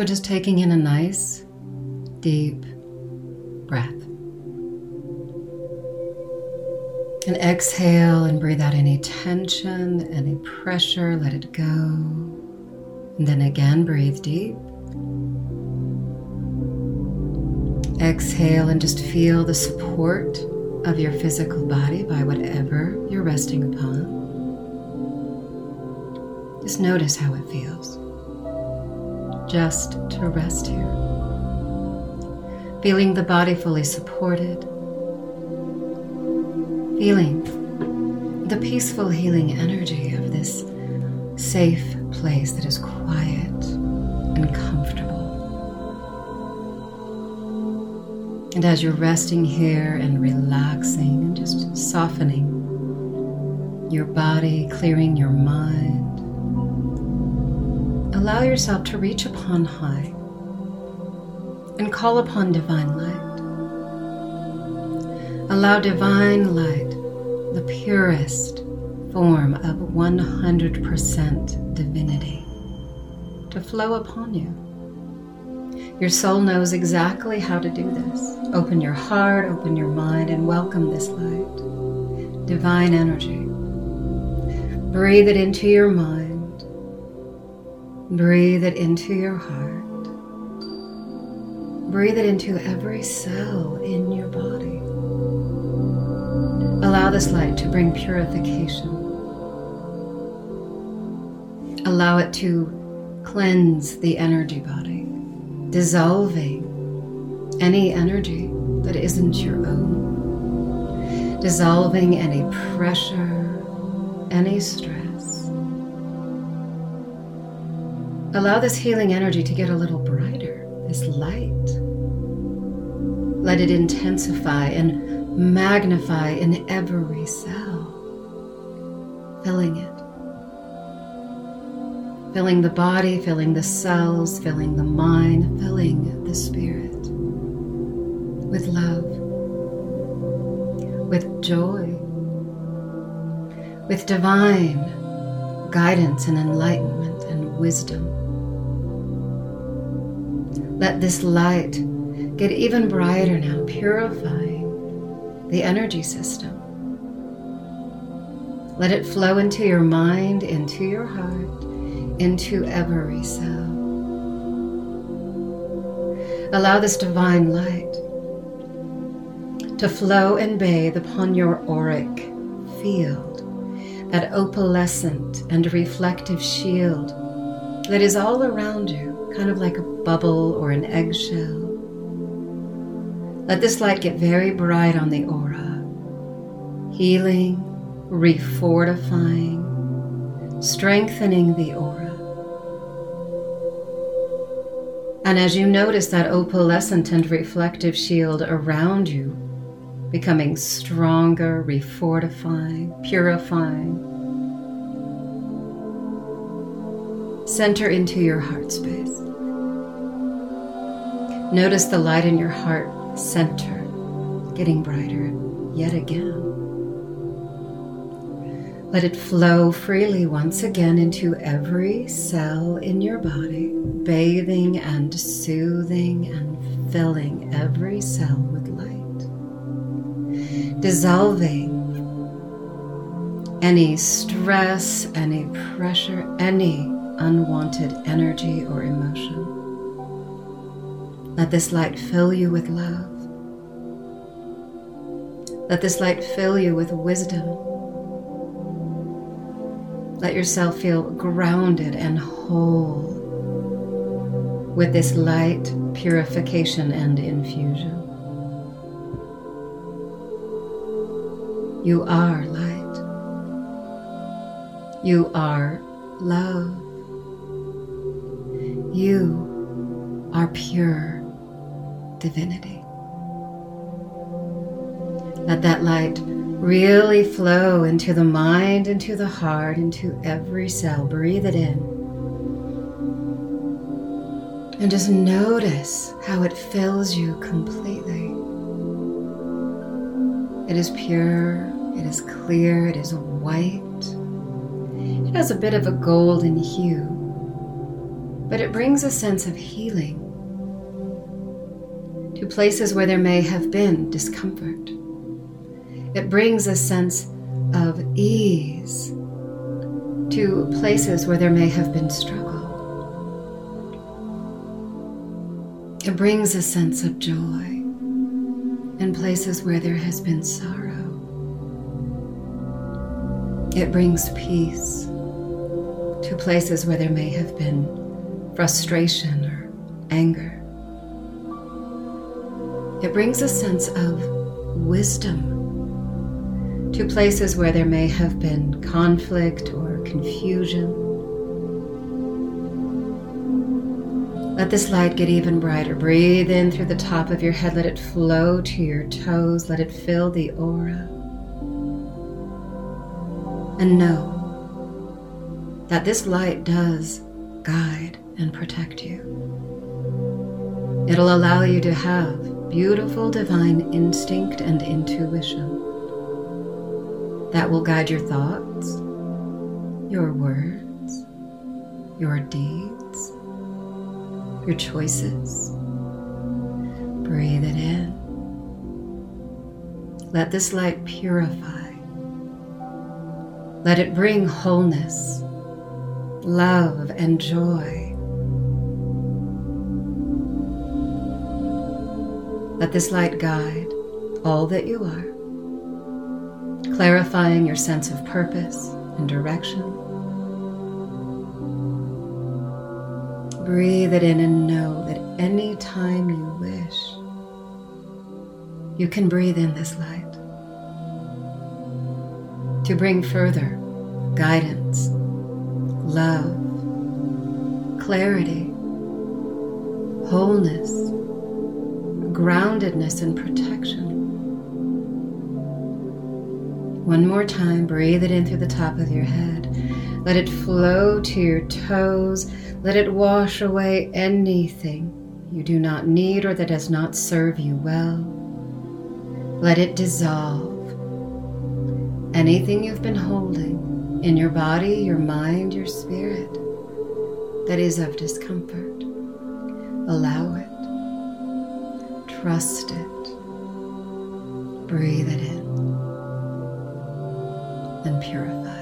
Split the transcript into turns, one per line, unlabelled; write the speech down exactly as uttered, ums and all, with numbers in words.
So just taking in a nice, deep breath. And exhale and breathe out any tension, any pressure, let it go. And then again, breathe deep. Exhale and just feel the support of your physical body by whatever you're resting upon. Just notice how it feels. Just to rest here. Feeling the body fully supported. Feeling the peaceful healing energy of this safe place that is quiet and comfortable. And as you're resting here and relaxing and just softening your body, clearing your mind, allow yourself to reach upon high and call upon divine light. Allow divine light, the purest form of one hundred percent divinity, to flow upon you. Your soul knows exactly how to do this. Open your heart, open your mind, and welcome this light, divine energy. Breathe it into your mind. Breathe it into your heart. Breathe it into every cell in your body. Allow this light to bring purification. Allow it to cleanse the energy body, dissolving any energy that isn't your own, dissolving any pressure, any stress. Allow this healing energy to get a little brighter, this light. Let it intensify and magnify in every cell, filling it. Filling the body, filling the cells, filling the mind, filling the spirit with love, with joy, with divine guidance and enlightenment and wisdom. Let this light get even brighter now, purifying the energy system. Let it flow into your mind, into your heart, into every cell. Allow this divine light to flow and bathe upon your auric field, that opalescent and reflective shield that is all around you, kind of like a bubble or an eggshell. Let this light get very bright on the aura, healing, refortifying, strengthening the aura. And as you notice that opalescent and reflective shield around you, becoming stronger, refortifying, purifying, center into your heart space. Notice the light in your heart center getting brighter yet again. Let it flow freely once again into every cell in your body, bathing and soothing and filling every cell with light, dissolving any stress, any pressure, any unwanted energy or emotion. Let this light fill you with love. Let this light fill you with wisdom. Let yourself feel grounded and whole with this light, purification, and infusion. You are light. You are love. You are pure divinity. Let that light really flow into the mind, into the heart, into every cell. Breathe it in. And just notice how it fills you completely. It is pure, it is clear, it is white. It has a bit of a golden hue, but it brings a sense of healing to places where there may have been discomfort. It brings a sense of ease to places where there may have been struggle. It brings a sense of joy in places where there has been sorrow. It brings peace to places where there may have been frustration or anger. It brings a sense of wisdom to places where there may have been conflict or confusion. Let this light get even brighter. Breathe in through the top of your head. Let it flow to your toes. Let it fill the aura. And know that this light does guide and protect you. It'll allow you to have beautiful divine instinct and intuition that will guide your thoughts, your words, your deeds, your choices. Breathe it in. Let this light purify. Let it bring wholeness, love, and joy. Let this light guide all that you are, clarifying your sense of purpose and direction. Breathe it in and know that any time you wish, you can breathe in this light to bring further guidance, love, clarity, wholeness, groundedness, and protection. One more time, breathe it in through the top of your head. Let it flow to your toes. Let it wash away anything you do not need or that does not serve you well. Let it dissolve anything you've been holding in your body, your mind, your spirit that is of discomfort. Allow it. Trust it. Breathe it in and purify.